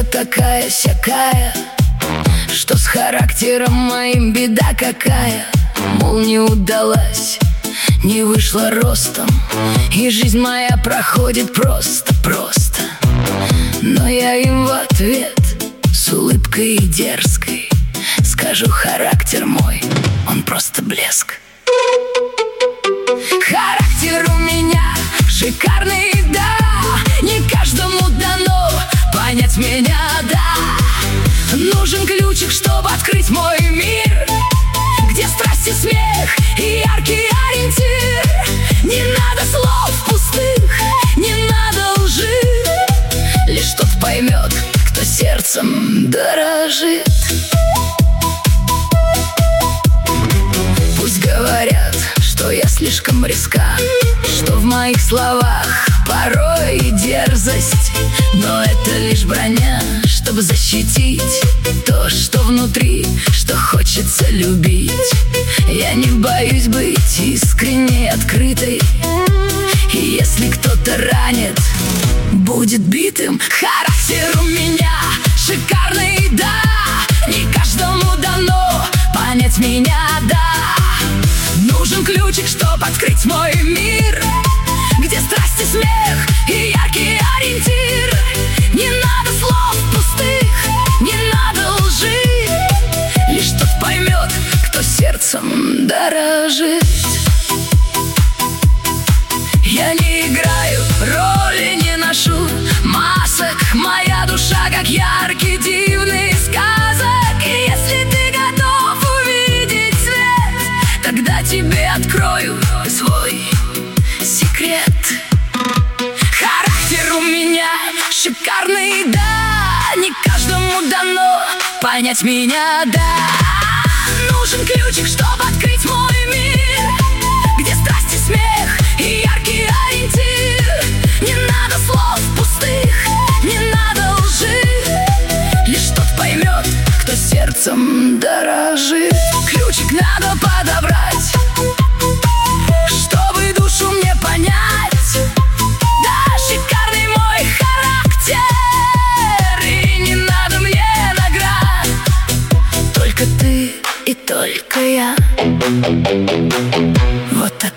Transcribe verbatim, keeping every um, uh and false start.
такая-сякая, что с характером моим беда какая. Мол, не удалась, не вышла ростом, и жизнь моя проходит просто-просто. Но я им в ответ с улыбкой дерзкой скажу: характер мой, он просто блеск. Характер у меня шикарный, да, не каждому дано понять меня, да. Нужен ключик, чтобы открыть мой мир, где страсть и смех и яркий ориентир. Не надо слов пустых, не надо лжи, лишь тот поймет, кто сердцем дорожит. Пусть говорят, что я слишком резка, что в моих словах порой и дерзость, но это лишь броня, чтобы защитить то, что внутри, что хочется любить. Я не боюсь быть искренней, открытой, и если кто-то ранит, будет битым. Характер у меня шикарный, да, не каждому дано понять меня, да. Нужен ключик, чтобы открыть мой мир, где страсть и смех и яркий ориентир. Не надо слов пустых, не надо лжи, лишь тот поймет, кто сердцем дорожит. Я не играю роли, не ношу масок, моя душа как яркий дивный сказок. И если ты готов увидеть свет, тогда тебе открою свой секрет. Характер у меня шикарный, да, не каждому дано понять меня, да. Нужен ключик, чтобы открыть мой мир, где страсть и смех и яркий ориентир. Не надо слов пустых, не надо лжи, лишь тот поймет, кто сердцем дорожит. Ключик надо подобрать, чтобы душу мне понять. Да, шикарный мой характер, и не надо мне наград. Только ты и только я. Вот так.